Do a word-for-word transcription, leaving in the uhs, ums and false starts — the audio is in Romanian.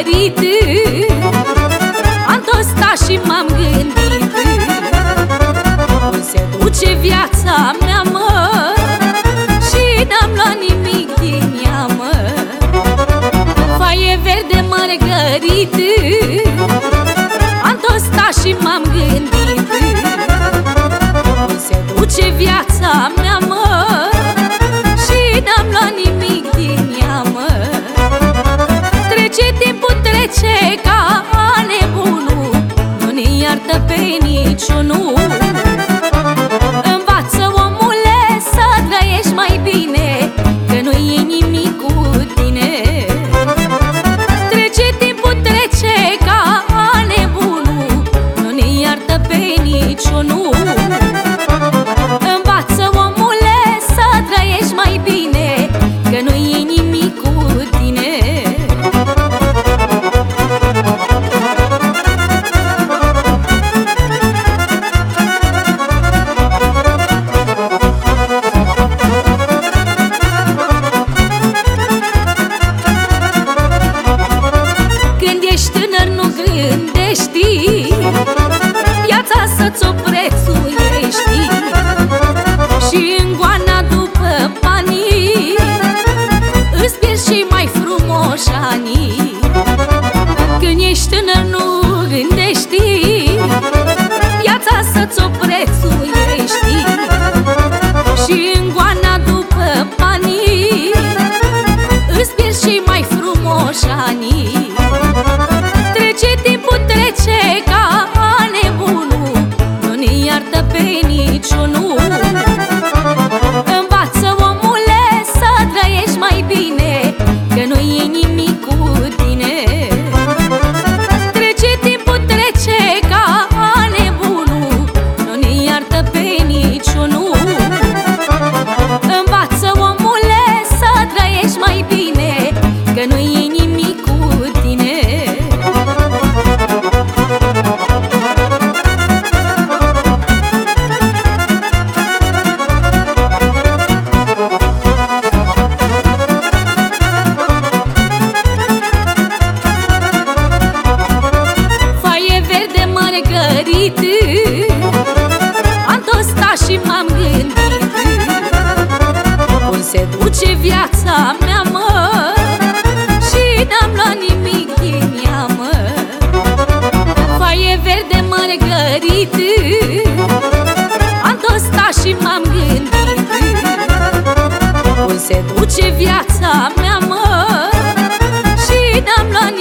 mărgărit. Am tot stat și m-am gândit cum se duce viața mea, mă, și n-am luat nimic din ea, mă. Foaie verde mărgărit. Am tot stat și m-am gândit cum se duce viața mea, mă, și n-am luat nimic din ea, mă. Trece timpul, trece ca nebunul, nu ne iartă pe niciunul. Învață, omule, să trăiești mai bine, că nu e nimic cu tine. Trece timpul, trece ca nebunul, nu ne iartă pe niciunul. Învață, omule, să trăiești mai bine, că nu e nimic cu tine. Când ești tânăr nu gândești viața să-ți o prețuiești, și în goana după banii îți pierzi și mai frumoși anii. Când ești tânăr nu gândești viața să-ți o prețuiești, și în goana după banii îți pierzi și mai frumoși anii. Trece timpul, trece ca nebunul, nu ne iartă pe niciunul. Învață, omule, să trăiești mai bine, că nu e nimic cu tine. Trece timpul, trece ca nebunul, nu ne iartă pe niciunul. Învață, omule, să trăiești mai bine, că nu e nimic cu tine. Foaie verde mărgărit. Am tot stat și m-am gândit cum se duce viața mea, mă, și n-am luat nimic din ea, mă. Foaie verde mărgărit. Am tot stat și m-am gândit cum se duce viața mea, mă, și n-am luat